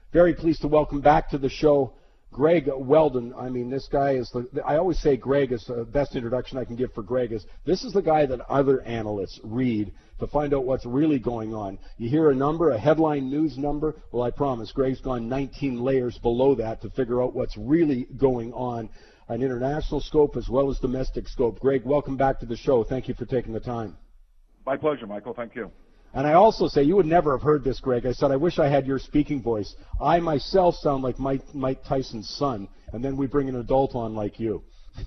Very pleased to welcome back to the show Greg Weldon. I mean, this guy is I always say Greg is the best introduction I can give for Greg is this is the guy that other analysts read to find out what's really going on. You hear a number, a headline news number. Well, I promise, Greg's gone 19 layers below that to figure out what's really going on, an international scope as well as domestic scope. Greg, welcome back to the show. Thank you for taking the time. My pleasure, Michael. Thank you. And I also say, you would never have heard this, Greg. I said, I wish I had your speaking voice. I myself sound like Mike Tyson's son, and then we bring an adult on like you.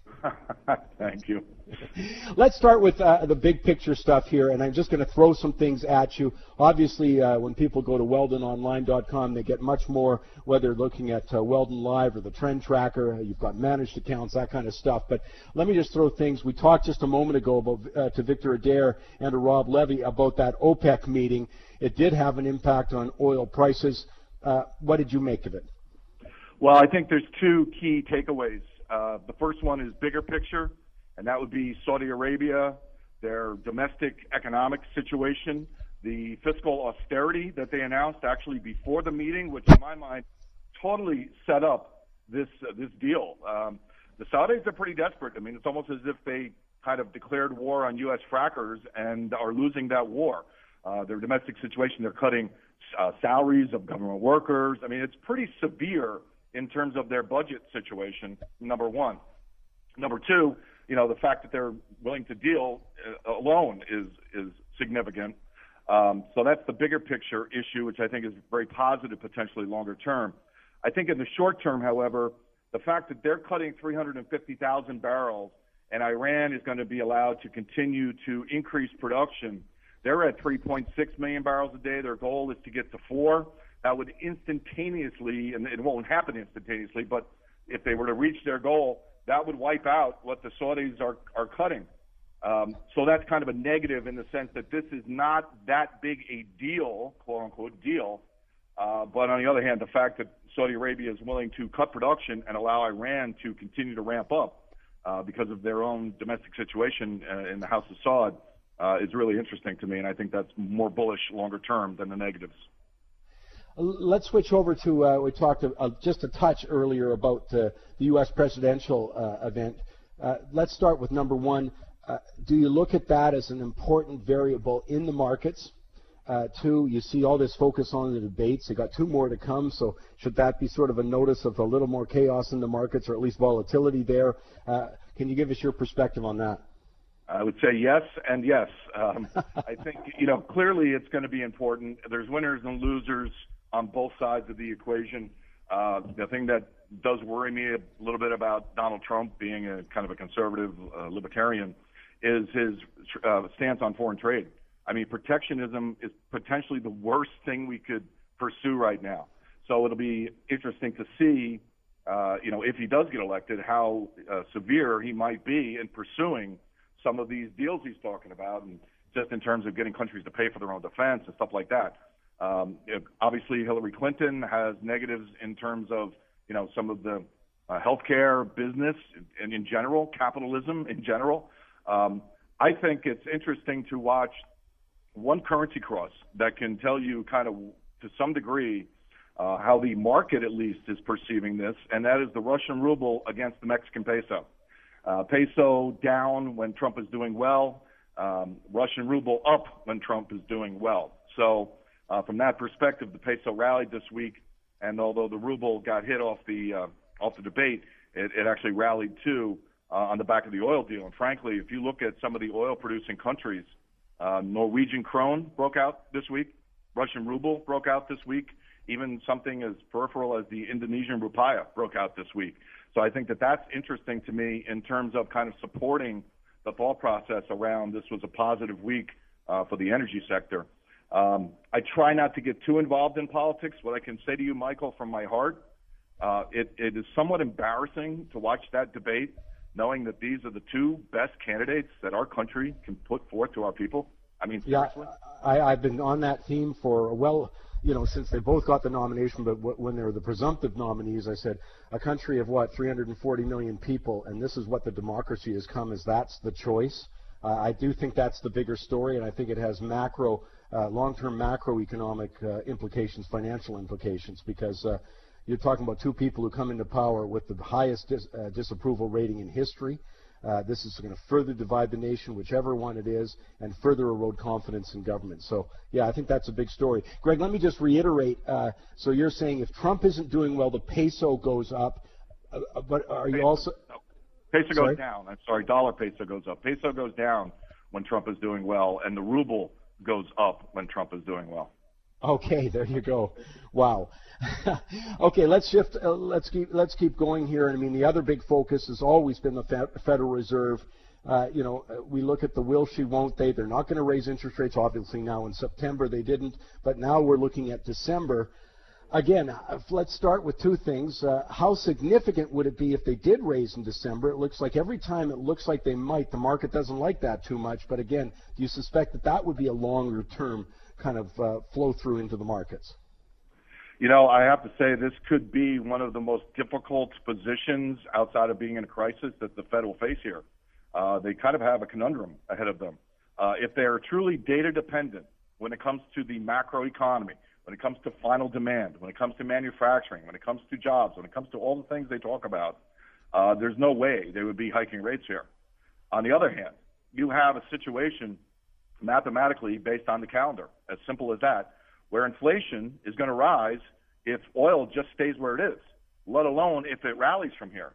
Thank you. Let's start with the big picture stuff here, and I'm just going to throw some things at you. Obviously, when people go to weldononline.com, they get much more, whether looking at Weldon Live or the Trend Tracker. You've got managed accounts, that kind of stuff. But let me just throw things. We talked just a moment ago about, to Victor Adair and to Rob Levy about that OPEC meeting. It did have an impact on oil prices. What did you make of it? Well, I think there's two key takeaways. The first one is bigger picture, and that would be Saudi Arabia, their domestic economic situation, the fiscal austerity that they announced actually before the meeting, which in my mind totally set up this deal. The Saudis are pretty desperate. I mean, it's almost as if they kind of declared war on U.S. frackers and are losing that war. Their domestic situation, they're cutting salaries of government workers. I mean, it's pretty severe in terms of their budget situation, number one. Number two, the fact that they're willing to deal alone is significant. So that's the bigger picture issue, which I think is very positive, potentially longer term. I think in the short term, however, the fact that they're cutting 350,000 barrels and Iran is going to be allowed to continue to increase production. They're at 3.6 million barrels a day. Their goal is to get to 4. That would instantaneously, and it won't happen instantaneously, but if they were to reach their goal, that would wipe out what the Saudis are cutting. So that's kind of a negative in the sense that this is not that big a deal, quote unquote deal. But on the other hand, the fact that Saudi Arabia is willing to cut production and allow Iran to continue to ramp up because of their own domestic situation in the House of Saud is really interesting to me, and I think that's more bullish longer term than the negatives. Let's switch over to, we talked just a touch earlier about the U.S. presidential event. Let's start with number one. Do you look at that as an important variable in the markets? Two, you see all this focus on the debates. You got 2 more to come, so should that be sort of a notice of a little more chaos in the markets or at least volatility there? Can you give us your perspective on that? I would say yes and yes. I think, clearly it's going to be important. There's winners and losers on both sides of the equation. The thing that does worry me a little bit about Donald Trump being a kind of a conservative libertarian is his stance on foreign trade. I mean, protectionism is potentially the worst thing we could pursue right now. So it'll be interesting to see, if he does get elected, how severe he might be in pursuing some of these deals he's talking about, and just in terms of getting countries to pay for their own defense and stuff like that. Obviously, Hillary Clinton has negatives in terms of, some of the healthcare business and in general, capitalism in general. I think it's interesting to watch one currency cross that can tell you kind of to some degree how the market at least is perceiving this, and that is the Russian ruble against the Mexican peso. Peso down when Trump is doing well, Russian ruble up when Trump is doing well. So from that perspective, the peso rallied this week, and although the ruble got hit off the debate, it actually rallied too on the back of the oil deal. And frankly, if you look at some of the oil-producing countries, Norwegian krone broke out this week, Russian ruble broke out this week, even something as peripheral as the Indonesian rupiah broke out this week. So I think that that's interesting to me in terms of kind of supporting the thought process around this was a positive week for the energy sector. I try not to get too involved in politics. What I can say to you, Michael, from my heart, it is somewhat embarrassing to watch that debate, knowing that these are the 2 best candidates that our country can put forth to our people. I mean, seriously. Yeah, I've been on that theme for, since they both got the nomination, but when they were the presumptive nominees, I said, a country of 340 million people, and this is what the democracy has come as that's the choice. I do think that's the bigger story, and I think it has macro long-term macroeconomic implications, financial implications, because you're talking about two people who come into power with the highest disapproval rating in history. This is going to further divide the nation, whichever one it is, and further erode confidence in government. So, yeah, I think that's a big story. Greg, let me just reiterate. So you're saying if Trump isn't doing well, the peso goes up, but are you also... Peso goes down. I'm sorry, dollar peso goes up. Peso goes down when Trump is doing well, and the ruble goes up when Trump is doing well. Okay, there you go. Wow. Okay, let's shift. Let's keep going here. I mean, the other big focus has always been the Federal Reserve. We look at the will she, won't they. They're not going to raise interest rates. Obviously, now in September they didn't, but now we're looking at December. Again, let's start with two things. How significant would it be if they did raise in December? It looks like every time it looks like they might, the market doesn't like that too much. But again, do you suspect that that would be a longer term kind of flow through into the markets? I have to say this could be one of the most difficult positions outside of being in a crisis that the Fed will face here. They kind of have a conundrum ahead of them. If they are truly data dependent when it comes to the macroeconomy, when it comes to final demand, when it comes to manufacturing, when it comes to jobs, when it comes to all the things they talk about, there's no way they would be hiking rates here. On the other hand, you have a situation mathematically based on the calendar, as simple as that, where inflation is going to rise if oil just stays where it is, let alone if it rallies from here.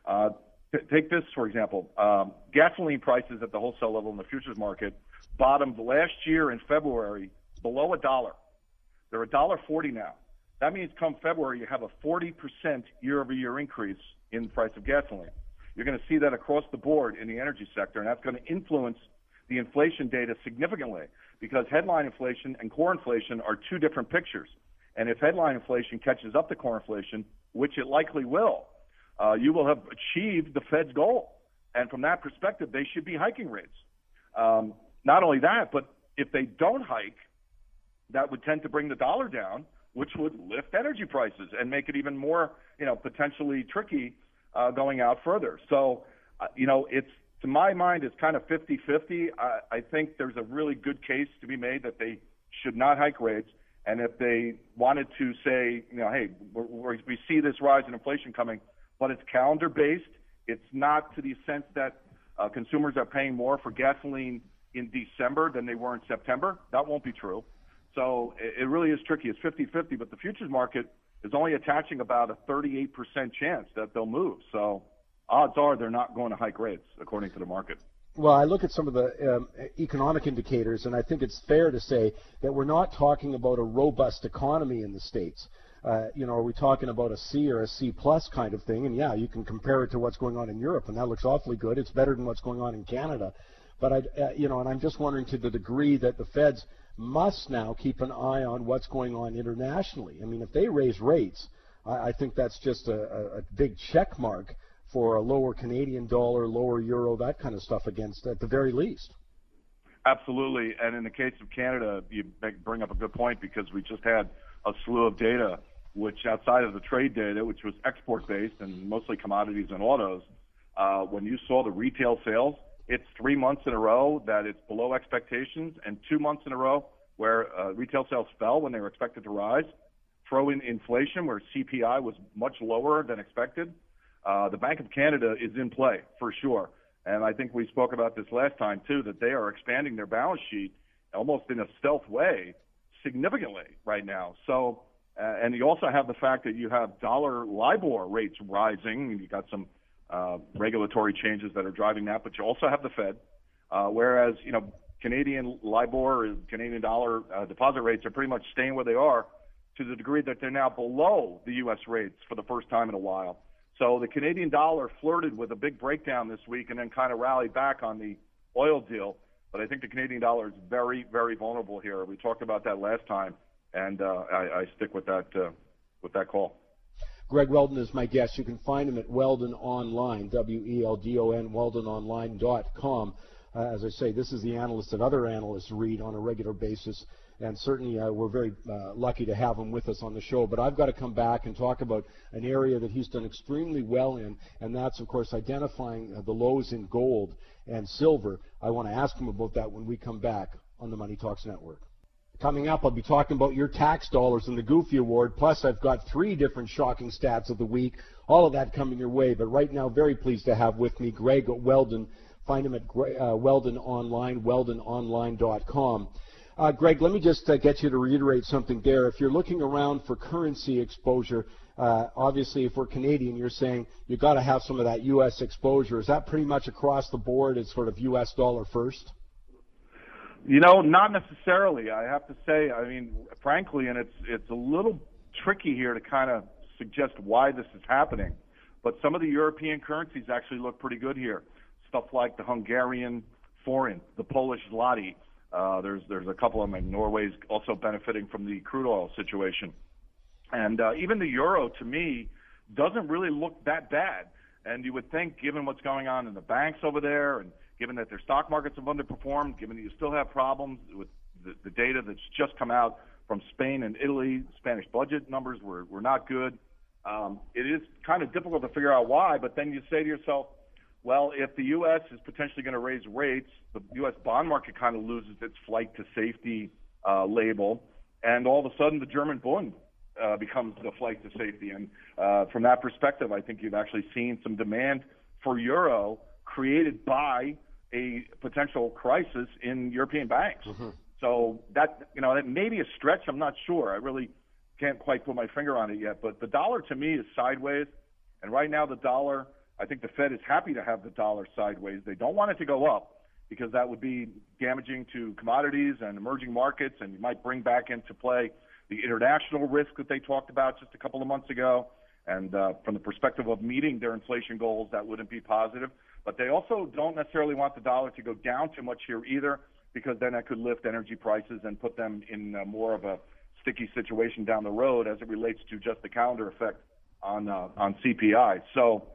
Take this, for example. Gasoline prices at the wholesale level in the futures market bottomed last year in February below $1. They're $1.40 now. That means come February you have a 40% year-over-year increase in the price of gasoline. You're going to see that across the board in the energy sector, and that's going to influence the inflation data significantly, because headline inflation and core inflation are two different pictures. And if headline inflation catches up to core inflation, which it likely will, you will have achieved the Fed's goal. And from that perspective, they should be hiking rates. Not only that, but if they don't hike, that would tend to bring the dollar down, which would lift energy prices and make it even more, potentially tricky going out further. So, it's, to my mind, it's kind of 50-50. I think there's a really good case to be made that they should not hike rates. And if they wanted to say, hey, we see this rise in inflation coming, but it's calendar-based. It's not to the sense that consumers are paying more for gasoline in December than they were in September. That won't be true. So it really is tricky. It's 50-50, but the futures market is only attaching about a 38% chance that they'll move. So odds are they're not going to hike rates, according to the market. Well, I look at some of the economic indicators, and I think it's fair to say that we're not talking about a robust economy in the States. Are we talking about a C or a C plus kind of thing? And yeah, you can compare it to what's going on in Europe, and that looks awfully good. It's better than what's going on in Canada. But and I'm just wondering to the degree that the Feds must now keep an eye on what's going on internationally. I mean, if they raise rates, I think that's just a big check mark for a lower Canadian dollar, lower euro, that kind of stuff against, at the very least. Absolutely. And in the case of Canada, you bring up a good point, because we just had a slew of data, which outside of the trade data, which was export-based and mostly commodities and autos, when you saw the retail sales, it's 3 months in a row that it's below expectations, and 2 months in a row where retail sales fell when they were expected to rise. Throw in inflation, where CPI was much lower than expected. The Bank of Canada is in play for sure. And I think we spoke about this last time too, that they are expanding their balance sheet almost in a stealth way significantly right now. So, and you also have the fact that you have dollar LIBOR rates rising, and you got some regulatory changes that are driving that, but you also have the Fed, whereas, Canadian LIBOR, Canadian dollar deposit rates are pretty much staying where they are, to the degree that they're now below the U.S. rates for the first time in a while. So the Canadian dollar flirted with a big breakdown this week and then kind of rallied back on the oil deal. But I think the Canadian dollar is very, very vulnerable here. We talked about that last time, and I stick with that call. Greg Weldon is my guest. You can find him at Weldon Online, WELDON, weldononline.com. As I say, this is the analyst that other analysts read on a regular basis, and certainly we're very lucky to have him with us on the show. But I've got to come back and talk about an area that he's done extremely well in, and that's, of course, identifying the lows in gold and silver. I want to ask him about that when we come back on the Money Talks Network. Coming up, I'll be talking about your tax dollars and the Goofy Award. Plus, I've got 3 different shocking stats of the week. All of that coming your way. But right now, very pleased to have with me Greg Weldon. Find him at Weldon Online, weldononline.com. Greg, let me just get you to reiterate something there. If you're looking around for currency exposure, obviously, if we're Canadian, you're saying you've got to have some of that U.S. exposure. Is that pretty much across the board? It's sort of U.S. dollar first? Not necessarily. I have to say, frankly, and it's a little tricky here to kind of suggest why this is happening, but some of the European currencies actually look pretty good here. Stuff like the Hungarian forint, the Polish zloty. There's a couple of them. Norway's also benefiting from the crude oil situation. And even the euro, to me, doesn't really look that bad. And you would think, given what's going on in the banks over there, and given that their stock markets have underperformed, given that you still have problems with the data that's just come out from Spain and Italy, Spanish budget numbers were not good. It is kind of difficult to figure out why, but then you say to yourself, well, if the U.S. is potentially going to raise rates, the U.S. bond market kind of loses its flight to safety label, and all of a sudden the German Bund becomes the flight to safety. And from that perspective, I think you've actually seen some demand for euro created by a potential crisis in European banks. Mm-hmm. So that may be a stretch. I'm not sure. I really can't quite put my finger on it yet. But the dollar to me is sideways. And right now the dollar, I think the Fed is happy to have the dollar sideways. They don't want it to go up because that would be damaging to commodities and emerging markets, and you might bring back into play the international risk that they talked about just a couple of months ago. And from the perspective of meeting their inflation goals, that wouldn't be positive. But they also don't necessarily want the dollar to go down too much here either, because then that could lift energy prices and put them in more of a sticky situation down the road as it relates to just the calendar effect on CPI. So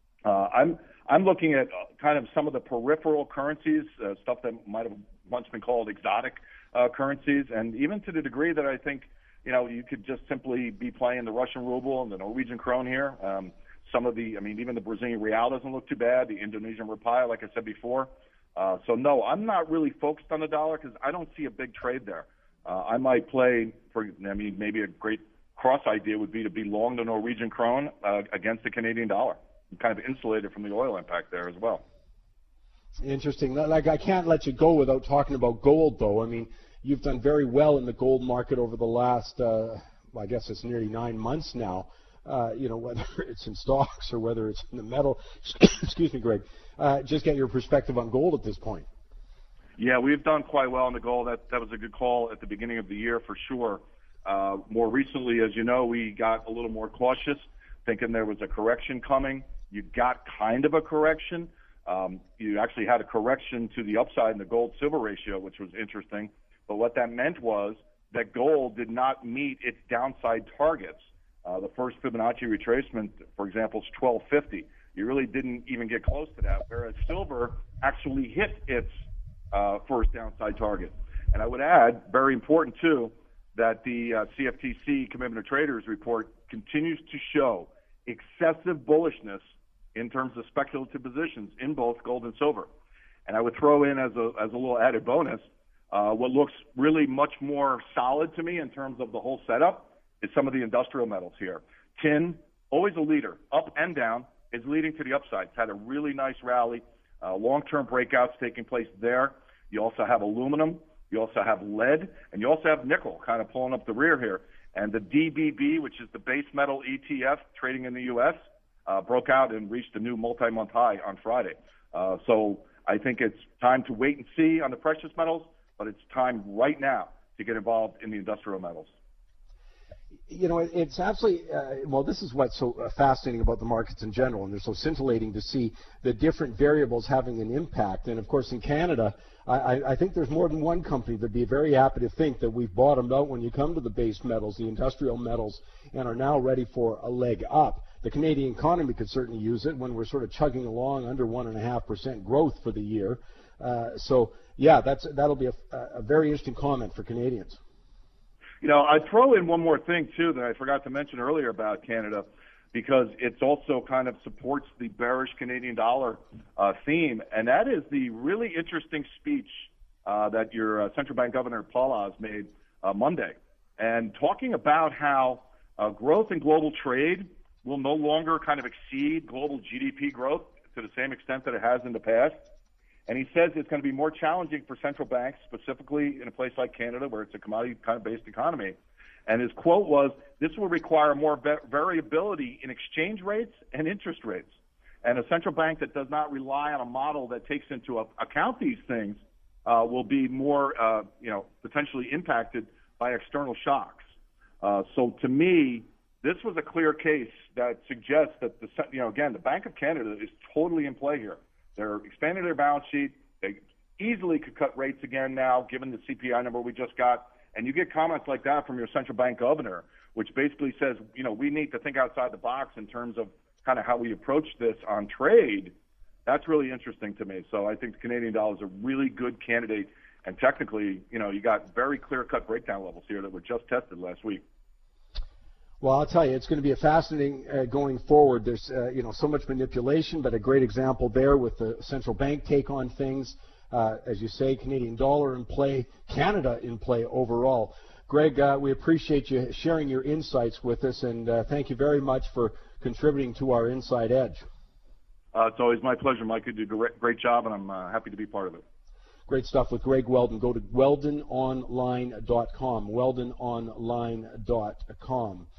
I'm looking at kind of some of the peripheral currencies, stuff that might have once been called exotic currencies, and even to the degree that I think you could just simply be playing the Russian ruble and the Norwegian krone here. Even the Brazilian real doesn't look too bad. The Indonesian rupiah, like I said before. So no, I'm not really focused on the dollar because I don't see a big trade there. I might play maybe a great cross idea would be to be long the Norwegian krone against the Canadian dollar. I'm kind of insulated from the oil impact there as well. Interesting. Like, I can't let you go without talking about gold, though. I mean, you've done very well in the gold market over the last, I guess it's nearly 9 months now. Whether it's in stocks or whether it's in the metal. Excuse me, Greg. Just get your perspective on gold at this point. Yeah, we've done quite well in the gold. That was a good call at the beginning of the year for sure. More recently, as you know, we got a little more cautious, thinking there was a correction coming. You got kind of a correction. You actually had a correction to the upside in the gold-silver ratio, which was interesting. But what that meant was that gold did not meet its downside targets. The first Fibonacci retracement, for example, is 1250. You really didn't even get close to that, whereas silver actually hit its first downside target. And I would add, very important too, that the CFTC Commitment of Traders report continues to show excessive bullishness in terms of speculative positions in both gold and silver. And I would throw in as a little added bonus, what looks really much more solid to me in terms of the whole setup is some of the industrial metals here. Tin, always a leader, up and down, is leading to the upside. It's had a really nice rally, long-term breakouts taking place there. You also have aluminum, you also have lead, and you also have nickel kind of pulling up the rear here. And the DBB, which is the base metal ETF trading in the U.S., broke out and reached a new multi-month high on Friday. So I think it's time to wait and see on the precious metals, but it's time right now to get involved in the industrial metals. It's absolutely, this is what's so fascinating about the markets in general, and they're so scintillating to see the different variables having an impact. And, of course, in Canada, I think there's more than one company that'd be very happy to think that we've bottomed out when you come to the base metals, the industrial metals, and are now ready for a leg up. The Canadian economy could certainly use it when we're sort of chugging along under 1.5% growth for the year. That'll be a very interesting comment for Canadians. I'd throw in one more thing, too, that I forgot to mention earlier about Canada, because it's also kind of supports the bearish Canadian dollar theme, and that is the really interesting speech that your central bank governor, Paul Oz, made Monday, and talking about how growth in global trade will no longer kind of exceed global GDP growth to the same extent that it has in the past. And he says it's going to be more challenging for central banks, specifically in a place like Canada, where it's a commodity kind of based economy. And his quote was, "This will require more variability in exchange rates and interest rates. And a central bank that does not rely on a model that takes into account these things will be more, potentially impacted by external shocks." So to me, this was a clear case that suggests that the Bank of Canada is totally in play here. They're expanding their balance sheet. They easily could cut rates again now, given the CPI number we just got. And you get comments like that from your central bank governor, which basically says, we need to think outside the box in terms of kind of how we approach this on trade. That's really interesting to me. So I think the Canadian dollar is a really good candidate. And technically, you got very clear-cut breakdown levels here that were just tested last week. Well, I'll tell you, it's going to be a fascinating going forward. There's, so much manipulation, but a great example there with the central bank take on things. As you say, Canadian dollar in play, Canada in play overall. Greg, we appreciate you sharing your insights with us, and thank you very much for contributing to our Inside Edge. It's always my pleasure, Mike. You do a great job, and I'm happy to be part of it. Great stuff with Greg Weldon. Go to weldononline.com, weldononline.com.